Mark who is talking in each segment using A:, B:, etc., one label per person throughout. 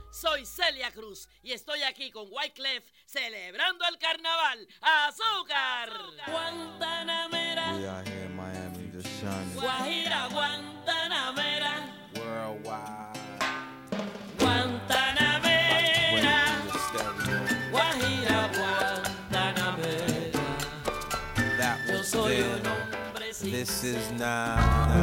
A: Soy Celia Cruz y estoy aquí con Wyclef celebrando el carnaval. ¡Azúcar! Guantanamera.
B: We out here in Miami just shining.
A: Guajira, Guantanamera.
B: Worldwide.
A: Guantanamera. Guajira, Guantanamera.
B: That
A: Yo
B: was
A: soy
B: then.
A: un hombre sin
B: This is now.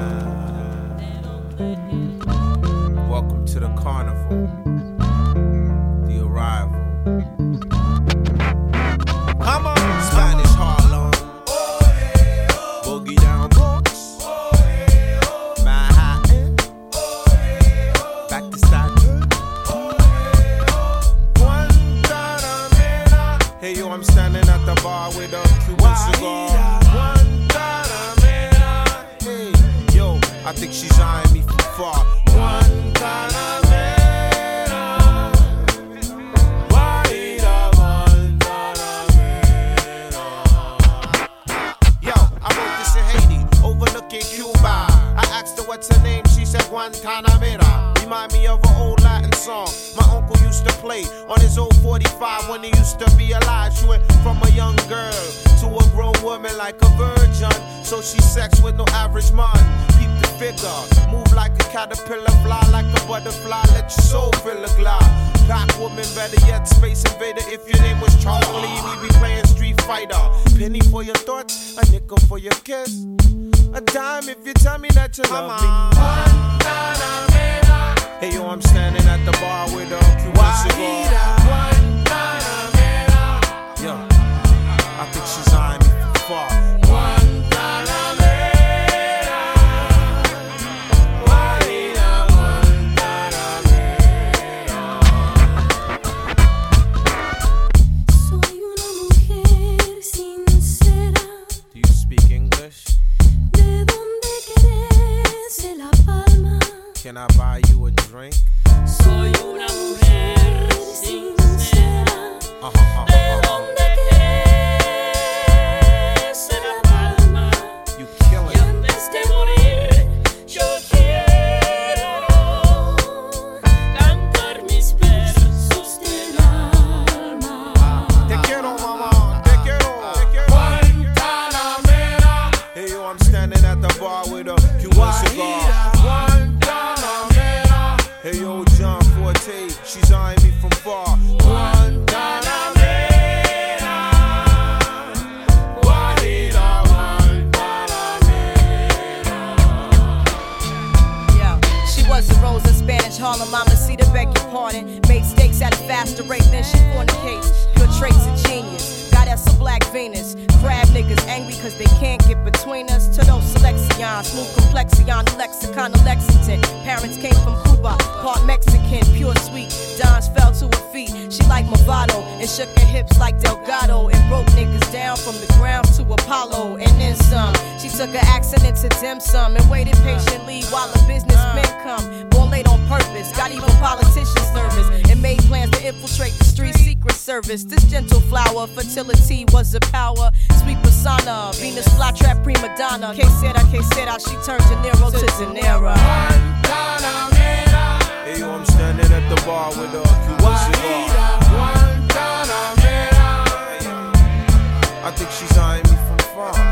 B: Welcome to the carnival. The arrival. Come on, Spanish Harlem. Boogie down Bronx. Manhattan. Back to Staten. Guantanamera. Hey yo, I'm standing at the bar with a Cuban cigar. Guantanamera. Hey yo, I think she's eyeing me from far. Guantanamera. What's her name? She said Guantanamera. Remind me of an old Latin song my uncle used to play on his old 45 when he used to be alive. She went from a young girl to a grown woman like a virgin. So she sex with no average man. Keep the figure, move like a caterpillar, fly like a butterfly, let your soul fill a glide. Pack woman, better yet, Space Invader. If your name was Charlie, we'd be playing Street Fighter. Penny for your thoughts, a nickel for your kiss. A dime if you tell me that you love me. Guantanamera. Hey yo, I'm standing at the bar with a Cuban cigar. Guantanamera. Yo, I think she's eyeing me from far. Guantanamera.
C: Soy una mujer sincera.
B: Do you speak English?
C: ¿De dónde querés La Palma?
B: Can I buy you a drink?
A: Soy una mujer sincera. ¿De dónde querés La Palma?
B: You
A: Y
B: killing it.
A: antes de morir, yo quiero cantar mis versos del alma.
B: Te quiero, mama. Te quiero. Te quiero. Guantanamera. Hey yo, I'm standing at the bar with a Cuban cigar. Guantanamera. Hey yo, John Forte, she's eyeing me from far. Guantanamera. Guajira, Guantanamera.
D: Yo, she was a rose in Spanish Harlem, Mama Cedar, beg your pardon. Made steaks at a faster rate than she fornicates. Pure traits of genius, goddess of Black Venus. Crab niggas angry cause they can't get between us. To those selections, smooth complexion, lexicon of Lexington. Parents came from Cuba, part Mexican, pure sweet. Dons fell to her feet, she like Movado and shook her hips like Delgado and broke niggas down from the ground to Apollo and then some. She took her accent into dim sum and waited patiently while the businessmen come. Born late on purpose, got even politicians nervous and made plans to infiltrate the street secret service. This gentle flower, fertility was a power. Sweet persona, Venus flytrap prima donna. Que sera, she turned De Niro to De Niro.
B: Hey yo, I'm standing at the bar with a Cuban cigar. Guantanamera. I think she's eyeing me from far.